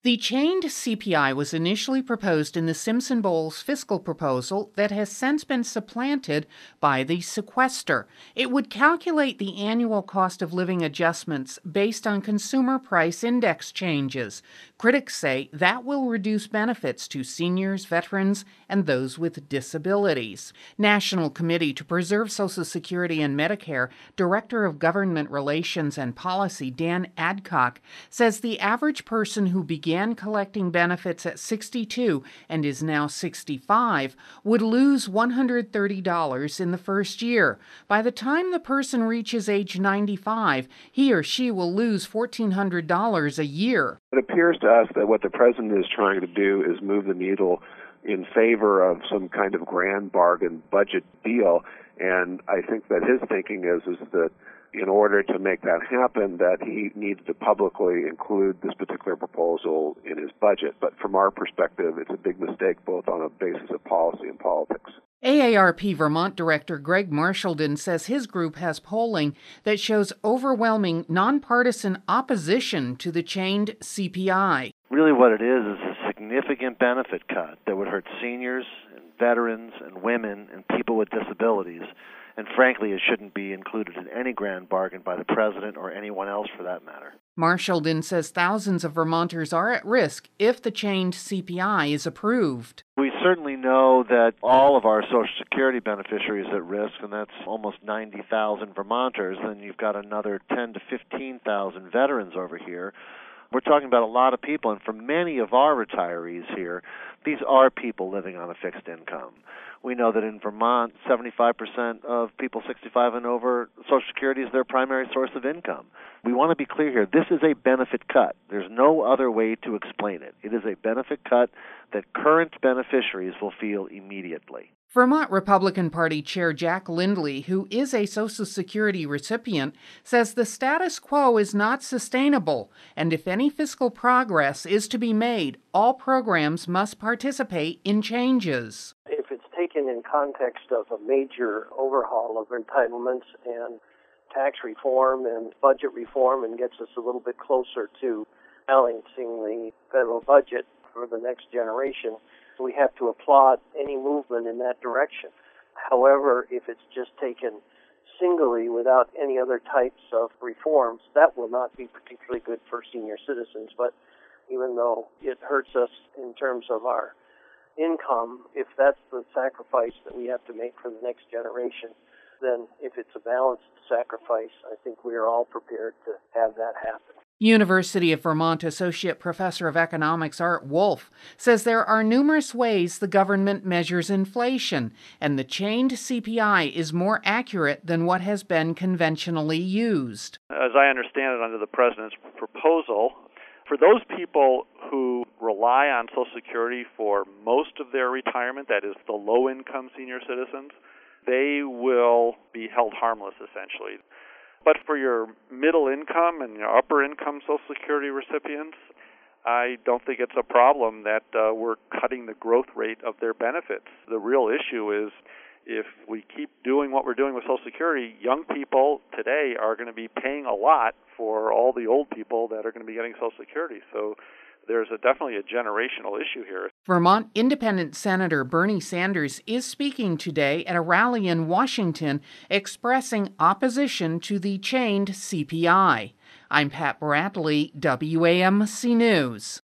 The chained CPI was initially proposed in the Simpson-Bowles fiscal proposal that has since been supplanted by the sequester. It would calculate the annual cost of living adjustments based on consumer price index changes. Critics say that will reduce benefits to seniors, veterans, and those with disabilities. National Committee to Preserve Social Security and Medicare Director of Government Relations and Policy Dan Adcock says the average person who began collecting benefits at 62 and is now 65 would lose $130 in the first year. By the time the person reaches age 95, he or she will lose $1,400 a year. It appears to us that what the president is trying to do is move the needle in favor of some kind of grand bargain budget deal, and I think that his thinking is that in order to make that happen, that he needs to publicly include this particular proposal in his budget. But from our perspective, it's a big mistake both on a basis of policy and politics. AARP Vermont Director Greg Marchildon says his group has polling that shows overwhelming nonpartisan opposition to the chained CPI. Really what it is a significant benefit cut that would hurt seniors and veterans and women and people with disabilities. And frankly, it shouldn't be included in any grand bargain by the president or anyone else for that matter. Marchildon says thousands of Vermonters are at risk if the chained CPI is approved. We certainly know that all of our Social Security beneficiaries are at risk, and that's almost 90,000 Vermonters. Then you've got another 10,000 to 15,000 veterans over here. We're talking about a lot of people, and for many of our retirees here, these are people living on a fixed income. We know that in Vermont, 75% of people 65 and over, Social Security is their primary source of income. We want to be clear here. This is a benefit cut. There's no other way to explain it. It is a benefit cut that current beneficiaries will feel immediately. Vermont Republican Party Chair Jack Lindley, who is a Social Security recipient, says the status quo is not sustainable, and if any fiscal progress is to be made, all programs must participate in changes. If it's taken in context of a major overhaul of entitlements and tax reform and budget reform and gets us a little bit closer to balancing the federal budget for the next generation, we have to applaud any movement in that direction. However, if it's just taken singly without any other types of reforms, that will not be particularly good for senior citizens. But even though it hurts us in terms of our income, if that's the sacrifice that we have to make for the next generation, then if it's a balanced sacrifice, I think we are all prepared to have that happen. University of Vermont Associate Professor of Economics Art Wolf says there are numerous ways the government measures inflation, and the chained CPI is more accurate than what has been conventionally used. As I understand it under the president's proposal, for those people who rely on Social Security for most of their retirement, that is the low-income senior citizens, they will be held harmless essentially. But for your middle income and your upper income Social Security recipients, I don't think it's a problem that we're cutting the growth rate of their benefits. The real issue is if we keep doing what we're doing with Social Security, young people today are going to be paying a lot for all the old people that are going to be getting Social Security. So there's definitely a generational issue here. Vermont Independent Senator Bernie Sanders is speaking today at a rally in Washington expressing opposition to the chained CPI. I'm Pat Bradley, WAMC News.